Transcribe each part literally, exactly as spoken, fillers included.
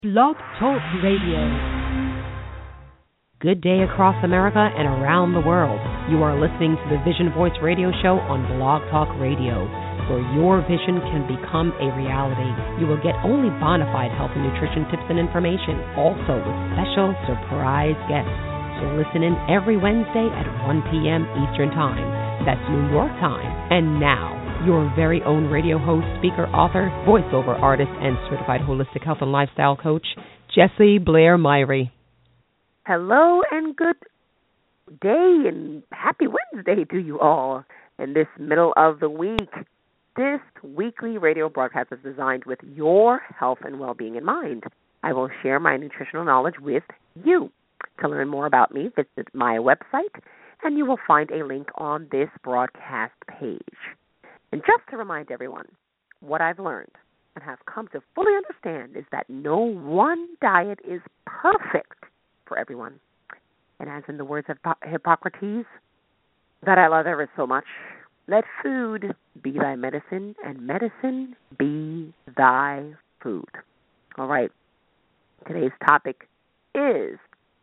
Blog Talk Radio. Good day across America and around the world. You are listening to the Vision Voice Radio Show on Blog Talk Radio, where your vision can become a reality. You will get only bona fide health and nutrition tips and information, also with special surprise guests. So listen in every Wednesday at one p.m. Eastern Time. That's New York time. And now, your very own radio host, speaker, author, voiceover artist, and certified holistic health and lifestyle coach, Jessie Blair Myrie. Hello and good day and happy Wednesday to you all in this middle of the week. This weekly radio broadcast is designed with your health and well-being in mind. I will share my nutritional knowledge with you. To learn more about me, visit my website, and you will find a link on this broadcast page. And just to remind everyone, what I've learned and have come to fully understand is that no one diet is perfect for everyone. And as in the words of Hippocrates, that I love ever so much, let food be thy medicine, and medicine be thy food. All right, today's topic is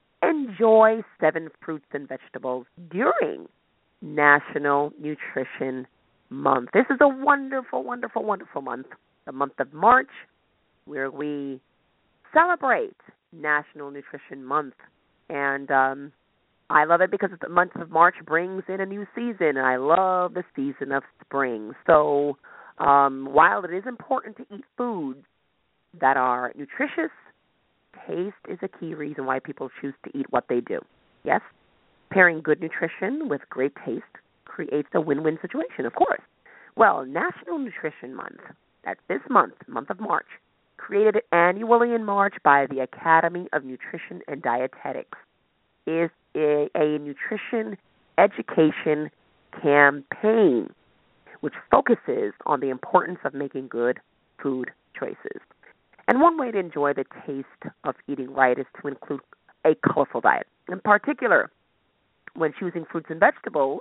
enjoy seven fruits and vegetables during National Nutrition Month. This is a wonderful, wonderful, wonderful month, the month of March, where we celebrate National Nutrition Month. And um, I love it because the month of March brings in a new season, and I love the season of spring. So um, while it is important to eat foods that are nutritious, taste is a key reason why people choose to eat what they do. Yes, pairing good nutrition with great taste creates a win-win situation, of course. Well, National Nutrition Month, that's this month, month of March, created annually in March by the Academy of Nutrition and Dietetics, is a, a nutrition education campaign which focuses on the importance of making good food choices. And one way to enjoy the taste of eating right is to include a colorful diet. In particular, when choosing fruits and vegetables,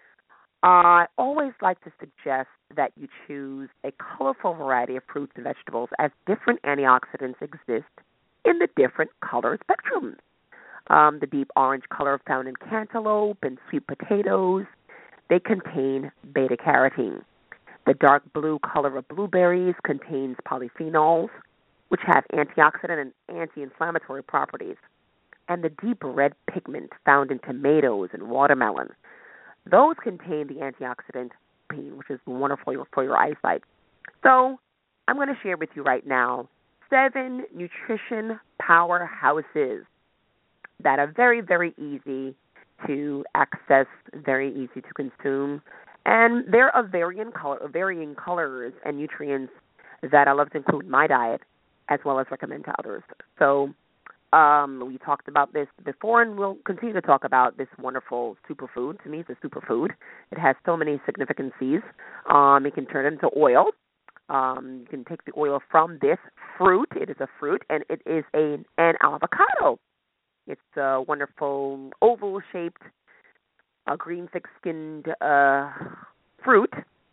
I always like to suggest that you choose a colorful variety of fruits and vegetables, as different antioxidants exist in the different color spectrums. Um, the deep orange color found in cantaloupe and sweet potatoes, they contain beta-carotene. The dark blue color of blueberries contains polyphenols, which have antioxidant and anti-inflammatory properties. And the deep red pigment found in tomatoes and watermelon, those contain the antioxidant pain, which is wonderful for your eyesight. So I'm going to share with you right now seven nutrition powerhouses that are very, very easy to access, very easy to consume, and they're of varying, color, varying colors and nutrients that I love to include in my diet as well as recommend to others. So Um, we talked about this before, and we'll continue to talk about this wonderful superfood. To me, it's a superfood. It has so many significancies. Um, you can turn it into oil. Um, you can take the oil from this fruit. It is a fruit, and it is a, an avocado. It's a wonderful oval-shaped, uh, green, thick-skinned uh, fruit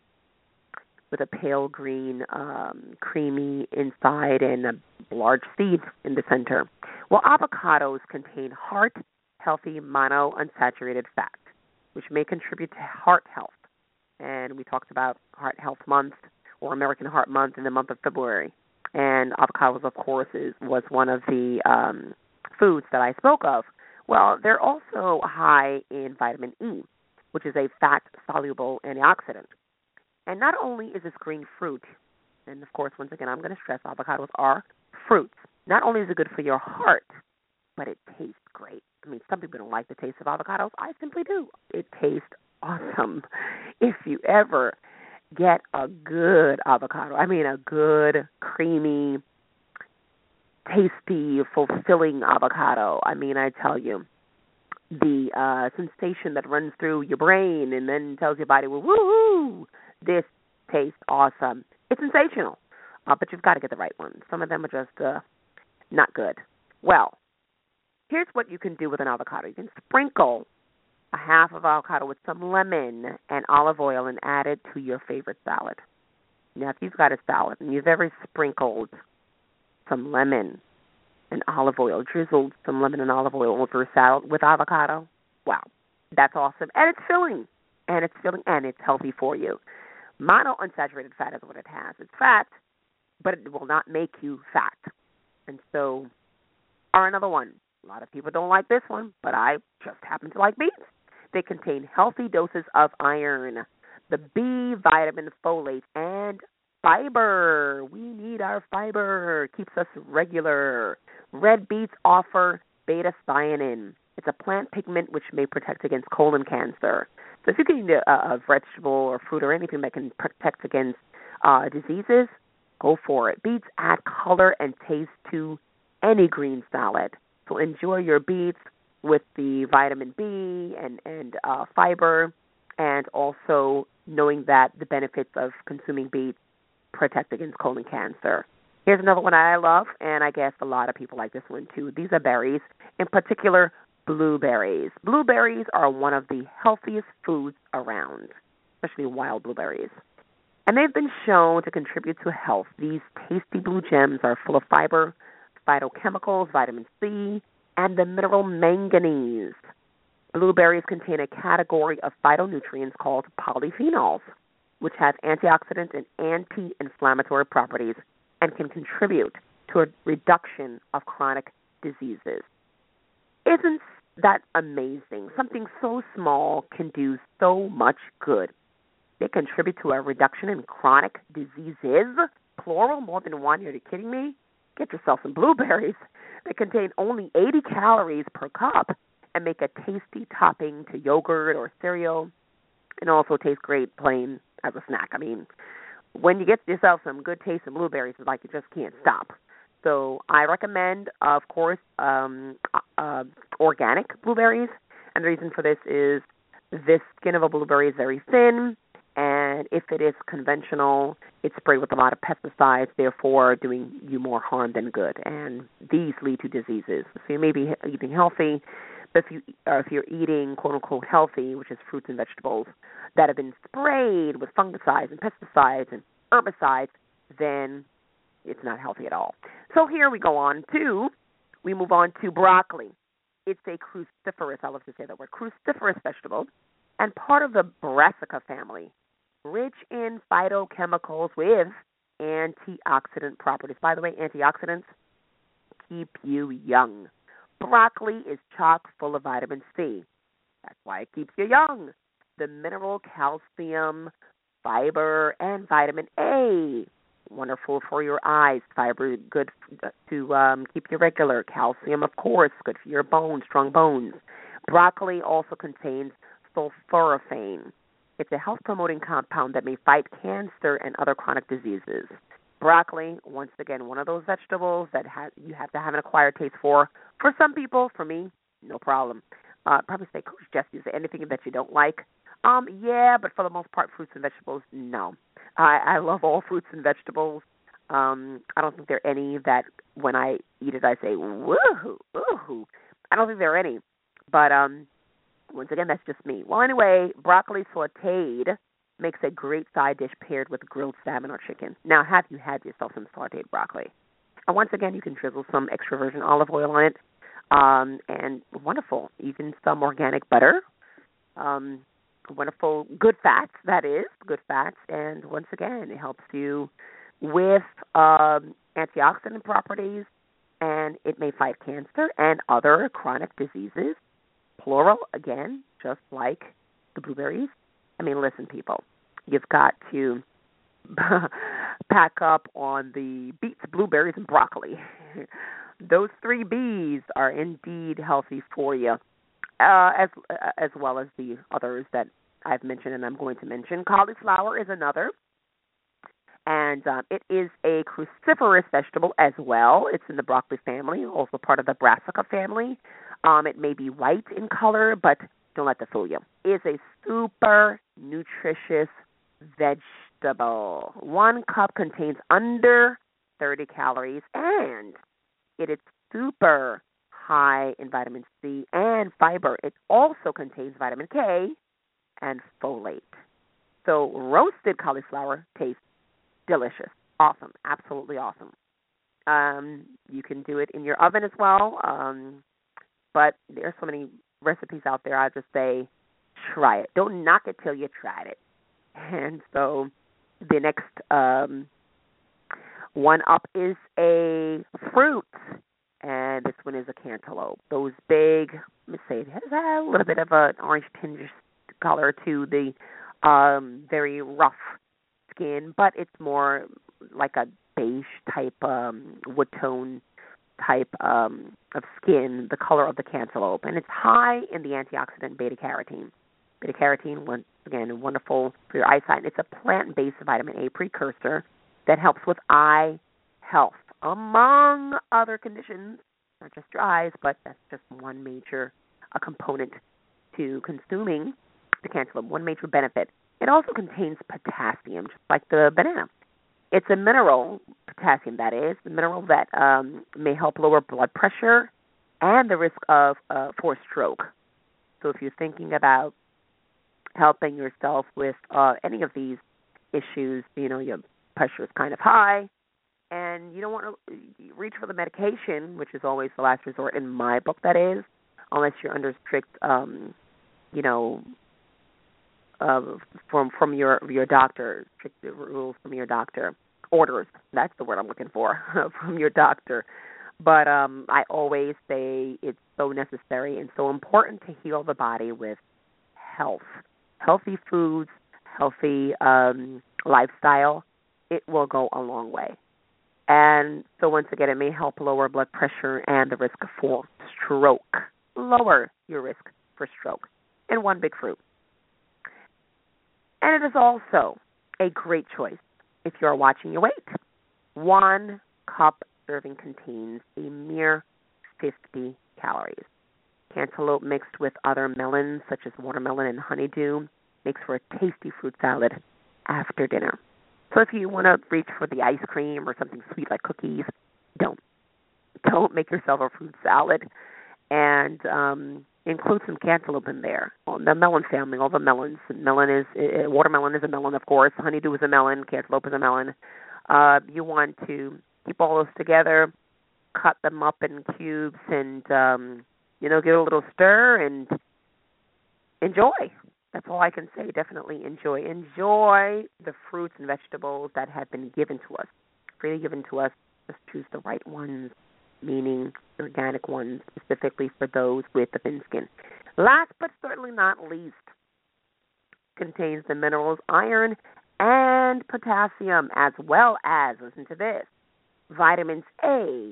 with a pale green, um, creamy inside and a large seed in the center. Well, avocados contain heart-healthy monounsaturated fat, which may contribute to heart health. And we talked about Heart Health Month or American Heart Month in the month of February. And avocados, of course, is, was one of the um, foods that I spoke of. Well, they're also high in vitamin E, which is a fat-soluble antioxidant. And not only is this green fruit, and of course, once again, I'm going to stress avocados are fruits. Not only is it good for your heart, but it tastes great. I mean, some people don't like the taste of avocados. I simply do. It tastes awesome. If you ever get a good avocado, I mean a good, creamy, tasty, fulfilling avocado, I mean, I tell you, the uh, sensation that runs through your brain and then tells your body, well, woo-hoo, this tastes awesome. It's sensational, uh, but you've got to get the right one. Some of them are just uh, not good. Well, here's what you can do with an avocado. You can sprinkle a half of avocado with some lemon and olive oil and add it to your favorite salad. Now, if you've got a salad and you've ever sprinkled some lemon and olive oil, drizzled some lemon and olive oil over a salad with avocado. Wow, that's awesome. And it's filling, and it's filling, and it's healthy for you. Monounsaturated fat is what it has. It's fat, but it will not make you fat. And so, or another one. A lot of people don't like this one, but I just happen to like beets. They contain healthy doses of iron, the B vitamin, folate, and fiber. We need our fiber. Keeps us regular. Red beets offer beta-thionin. It's a plant pigment which may protect against colon cancer. So if you can eat a, a vegetable or fruit or anything that can protect against uh, diseases, go for it. Beets add color and taste to any green salad. So enjoy your beets with the vitamin B and, and uh, fiber, and also knowing that the benefits of consuming beets protect against colon cancer. Here's another one I love, and I guess a lot of people like this one too. These are berries, in particular blueberries. Blueberries are one of the healthiest foods around, especially wild blueberries. And they've been shown to contribute to health. These tasty blue gems are full of fiber, phytochemicals, vitamin C, and the mineral manganese. Blueberries contain a category of phytonutrients called polyphenols, which have antioxidant and anti-inflammatory properties and can contribute to a reduction of chronic diseases. Isn't that amazing? Something so small can do so much good. They contribute to a reduction in chronic diseases, plural, more than one. Are you kidding me? Get yourself some blueberries. They contain only eighty calories per cup and make a tasty topping to yogurt or cereal, and also taste great plain as a snack. I mean, when you get yourself some good tasting blueberries, it's like you just can't stop. So I recommend, of course, um, uh, organic blueberries, and the reason for this is the skin of a blueberry is very thin, and if it is conventional, it's sprayed with a lot of pesticides, therefore doing you more harm than good. And these lead to diseases. So you may be eating healthy, but if, you, or if you're eating quote-unquote healthy, which is fruits and vegetables, that have been sprayed with fungicides and pesticides and herbicides, then it's not healthy at all. So here we go on to, we move on to broccoli. It's a cruciferous, I love to say that word, cruciferous vegetable, and part of the Brassica family, rich in phytochemicals with antioxidant properties. By the way, antioxidants keep you young. Broccoli is chock full of vitamin C. That's why it keeps you young. The mineral calcium, fiber, and vitamin A. Wonderful for your eyes. Fiber, good to um, keep you regular. Calcium, of course, good for your bones, strong bones. Broccoli also contains sulforaphane. It's a health-promoting compound that may fight cancer and other chronic diseases. Broccoli, once again, one of those vegetables that ha- you have to have an acquired taste for. For some people, for me, no problem. Uh, probably say, Coach Jess, is there anything that you don't like? Um, yeah, but for the most part, fruits and vegetables, no. I, I love all fruits and vegetables. Um, I don't think there are any that when I eat it, I say, woohoo, woohoo. I don't think there are any. But um, once again, that's just me. Well, anyway, broccoli sautéed makes a great side dish paired with grilled salmon or chicken. Now, have you had yourself some sautéed broccoli? And once again, you can drizzle some extra virgin olive oil on it. Um, and wonderful, even some organic butter. Um, wonderful, good fats, that is, good fats. And once again, it helps you with um, antioxidant properties, and it may fight cancer and other chronic diseases. Plural, again, just like the blueberries. I mean, listen, people, you've got to pack up on the beets, blueberries, and broccoli. Those three B's are indeed healthy for you, uh, as as well as the others that I've mentioned and I'm going to mention. Cauliflower is another, and um, it is a cruciferous vegetable as well. It's in the broccoli family, also part of the Brassica family. Um, it may be white in color, but don't let that fool you. It's a super nutritious vegetable. One cup contains under thirty calories, and it is super high in vitamin C and fiber. It also contains vitamin K and folate. So roasted cauliflower tastes delicious. Awesome. Absolutely awesome. Um, you can do it in your oven as well. Um, but there are so many recipes out there. I just say try it. Don't knock it till you tried it. And so the next um, one up is a fruit, and this one is a cantaloupe. Those big, let me say, it has a little bit of an orange tinge color to the um, very rough skin, but it's more like a beige type, um, wood tone type um, of skin, the color of the cantaloupe, and it's high in the antioxidant beta-carotene. Beta-carotene, once again, wonderful for your eyesight. It's a plant-based vitamin A precursor that helps with eye health, among other conditions, not just your eyes, but that's just one major a component to consuming the cantaloupe, one major benefit. It also contains potassium, just like the banana. It's a mineral, potassium that is, a mineral that um, may help lower blood pressure and the risk of uh, for stroke. So if you're thinking about helping yourself with uh, any of these issues, you know, your pressure is kind of high, and you don't want to reach for the medication, which is always the last resort in my book, that is, unless you're under strict, um, you know, uh, from from your your doctor, strict rules from your doctor, orders. That's the word I'm looking for, from your doctor. But um, I always say it's so necessary and so important to heal the body with health, healthy foods, healthy um, lifestyle. It will go a long way. And so once again, it may help lower blood pressure and the risk for stroke. Lower your risk for stroke in one big fruit. And it is also a great choice if you're watching your weight. One cup serving contains a mere fifty calories. Cantaloupe mixed with other melons, such as watermelon and honeydew, makes for a tasty fruit salad after dinner. So if you want to reach for the ice cream or something sweet like cookies, don't. Don't make yourself a fruit salad. And um, include some cantaloupe in there. Well, the melon family, all the melons. Melon is uh, watermelon is a melon, of course. Honeydew is a melon. Cantaloupe is a melon. Uh, you want to keep all those together, cut them up in cubes, and um, you know, give it a little stir and enjoy. That's all I can say. Definitely enjoy. Enjoy the fruits and vegetables that have been given to us, freely given to us. Just choose the right ones, meaning organic ones, specifically for those with the thin skin. Last but certainly not least, contains the minerals iron and potassium, as well as, listen to this, vitamins A,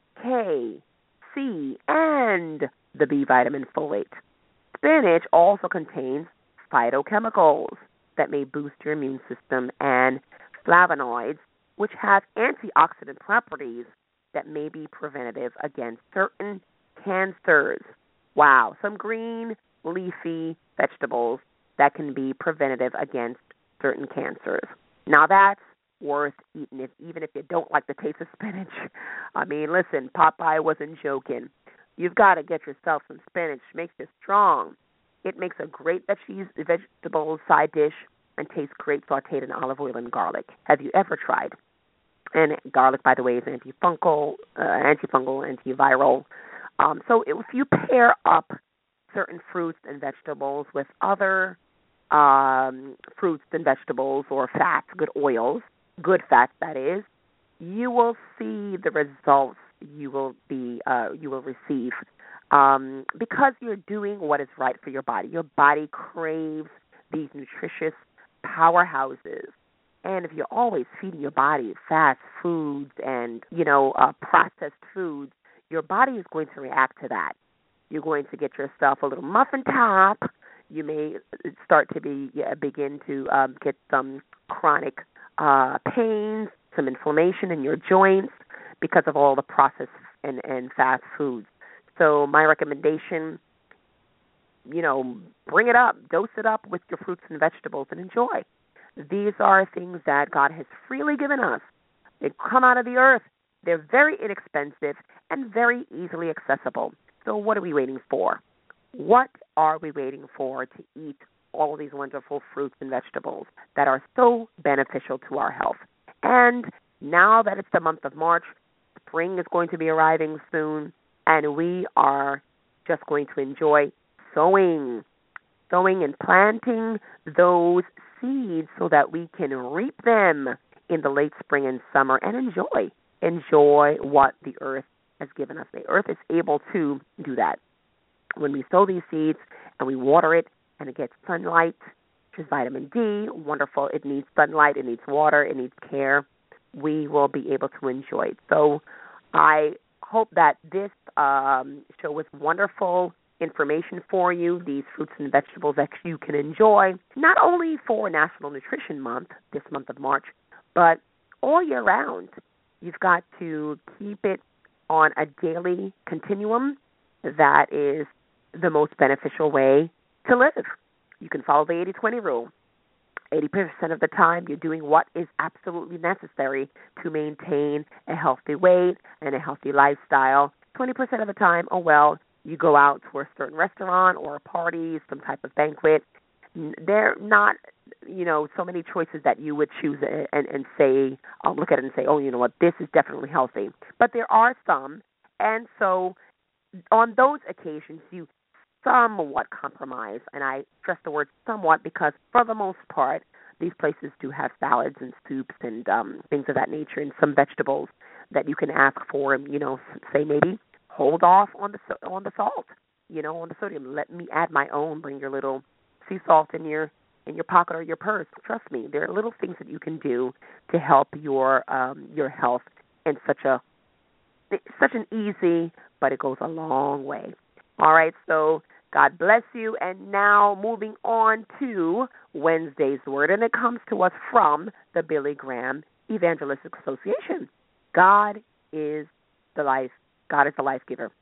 K, C, and the B vitamin folate. Spinach also contains phytochemicals that may boost your immune system and flavonoids, which have antioxidant properties that may be preventative against certain cancers. Wow, some green leafy vegetables that can be preventative against certain cancers. Now that's worth eating, if, even if you don't like the taste of spinach. I mean, listen, Popeye wasn't joking. You've got to get yourself some spinach. It makes you strong. It makes a great veg- vegetable side dish and tastes great sauteed in olive oil and garlic. Have you ever tried? And garlic, by the way, is antifungal, uh, antifungal, antiviral. Um, so if you pair up certain fruits and vegetables with other um, fruits and vegetables or fats, good oils, good fats, that is, you will see the results you will be uh, you will receive um, because you're doing what is right for your body. Your body craves these nutritious powerhouses. And if you're always feeding your body fast foods and, you know, uh, processed foods, your body is going to react to that. You're going to get yourself a little muffin top. You may start to be yeah, begin to um, get some chronic uh, pains, some inflammation in your joints because of all the processed and, and fast foods. So my recommendation, you know, bring it up, dose it up with your fruits and vegetables and enjoy. These are things that God has freely given us. They come out of the earth. They're very inexpensive and very easily accessible. So what are we waiting for? What are we waiting for to eat all of these wonderful fruits and vegetables that are so beneficial to our health? And now that it's the month of March, spring is going to be arriving soon, and we are just going to enjoy sowing, sowing and planting those seeds so that we can reap them in the late spring and summer and enjoy, enjoy what the earth has given us. The earth is able to do that. When we sow these seeds and we water it and it gets sunlight, which is vitamin D, wonderful. It needs sunlight, it needs water, it needs care. We will be able to enjoy it. So I hope that this um, show was wonderful information for you, these fruits and vegetables that you can enjoy, not only for National Nutrition Month, this month of March, but all year round. You've got to keep it on a daily continuum. That is the most beneficial way to live. You can follow the eighty twenty rule. eighty percent of the time, you're doing what is absolutely necessary to maintain a healthy weight and a healthy lifestyle. twenty percent of the time, oh, well, you go out to a certain restaurant or a party, some type of banquet. There are not, you know, so many choices that you would choose and, and say, I'll look at it and say, oh, you know what, this is definitely healthy. But there are some, and so on those occasions, you somewhat compromise, and I stress the word somewhat because for the most part, these places do have salads and soups and um, things of that nature and some vegetables that you can ask for and, you know, say maybe hold off on the on the salt, you know, on the sodium. Let me add my own. Bring your little sea salt in your in your pocket or your purse. Trust me, there are little things that you can do to help your um, your health in such a such an easy, but it goes a long way. All right, so God bless you. And now moving on to Wednesday's Word, and it comes to us from the Billy Graham Evangelistic Association. God is the life. God is the life giver.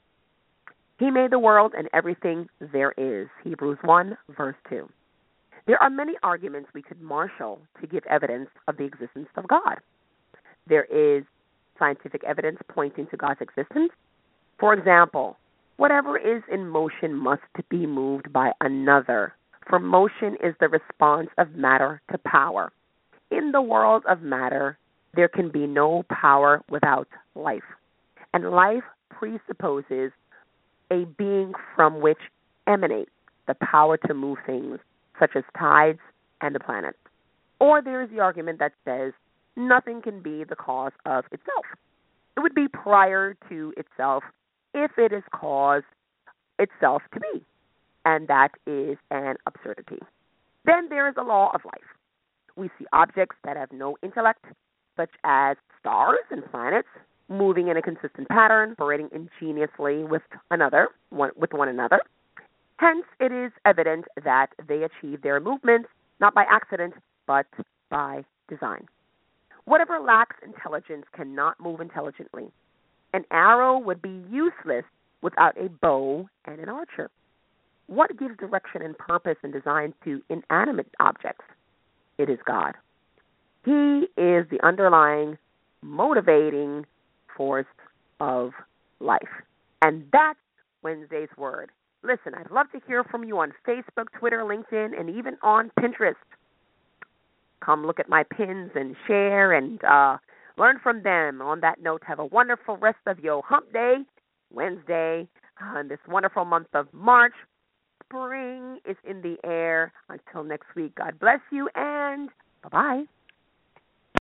He made the world and everything there is. Hebrews one, verse two. There are many arguments we could marshal to give evidence of the existence of God. There is scientific evidence pointing to God's existence. For example, whatever is in motion must be moved by another, for motion is the response of matter to power. In the world of matter, there can be no power without life, and life presupposes a being from which emanates the power to move things, such as tides and the planets. Or there is the argument that says nothing can be the cause of itself. It would be prior to itself if it is caused itself to be, and that is an absurdity. Then there is a law of life. We see objects that have no intellect, such as stars and planets, moving in a consistent pattern, operating ingeniously with another, one, with one another. Hence, it is evident that they achieve their movements not by accident, but by design. Whatever lacks intelligence cannot move intelligently. An arrow would be useless without a bow and an archer. What gives direction and purpose and design to inanimate objects? It is God. He is the underlying, motivating force of life. And that's Wednesday's Word. Listen, I'd love to hear from you on Facebook, Twitter, LinkedIn, and even on Pinterest. Come look at my pins and share and uh, learn from them. On that note, have a wonderful rest of your hump day, Wednesday, uh, in this wonderful month of March. Spring is in the air. Until next week, God bless you, and bye-bye.